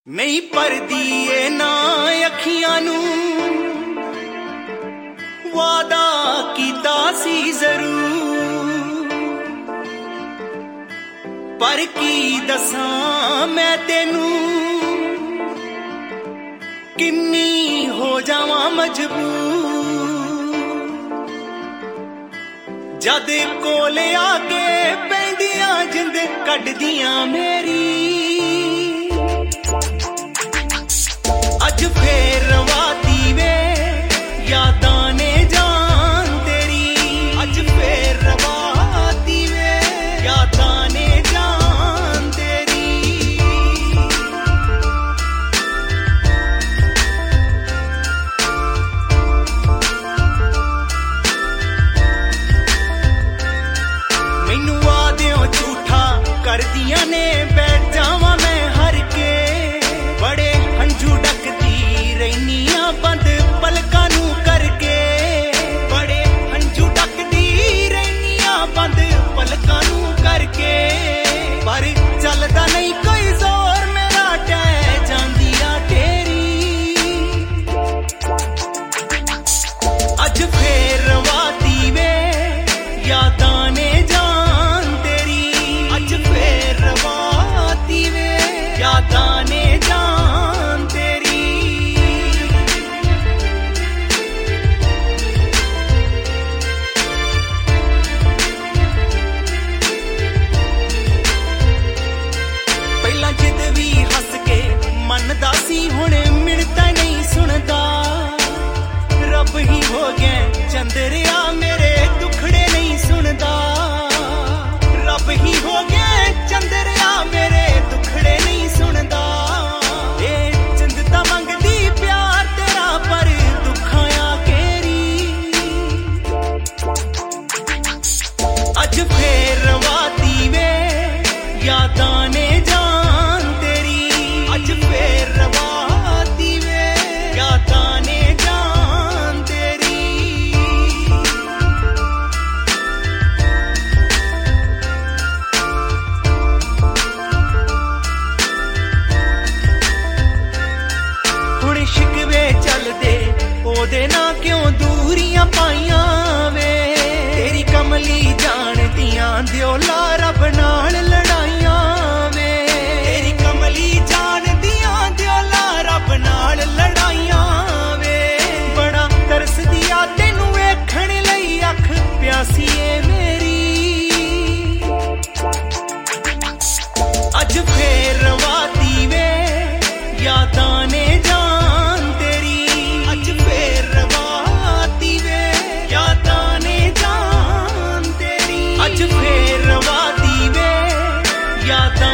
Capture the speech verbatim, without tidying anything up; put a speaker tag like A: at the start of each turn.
A: नहीं परदी ए ना अखियां नू वादा कीता सी जरूर पर की दसां मैं तेनू किन्नी हो जावां मजबूर जद कोल आके पैंदियां जिंद कड्डियां मेरी अज फेर रवाती वे यादां ने जान तेरी अज फेर रवाती वे यादां ने जान तेरी मैनू वादियों झूठा कर दिया ने बैठ जावां मैं हर के बड़े हंझू डकदी रहनियां बंद पलकां नू करके बड़े हंझू डकदी रहनियां बंद पलकां नू करके पर चलदा नहीं कोई जोर मेरा टह जांदी आ तेरी अज फेर रवाती वे यादां ने जान तेरी अज फेर रवाती वे यादां ने जान तेरी पहला जिद भी हस के मनदा सी हुण मिलता नहीं सुनदा रब ही हो गया चंद्रिया मेरे दुखड़े नहीं सुनदा रब ही हो गया चंद्रिया मेरे दुखड़े नहीं सुनदा ए चंदता मंगदी प्यार तेरा पर दुखाया केरी अज फेर रवाती वे यादां ने जान तेरी अज फेर रवाती वे यादां ने जान तेरी हुण शिकवे चलदे ओदे ना क्यों दूरियां पाइयां वे तेरी कमली जानदियां दिओ रब नाल लड़ाइयां वे तेरी कमली जानदियां दिओ रब नाल लड़ाइयां वे बड़ा तरसदिया तेनू वेखण लई अख प्यासी ए मेरी अज फेर रवाती वे यादां ने जान तेरी अज फेर रवाती वे यादां ने जान तेरी अज फेर रवाती वे यादां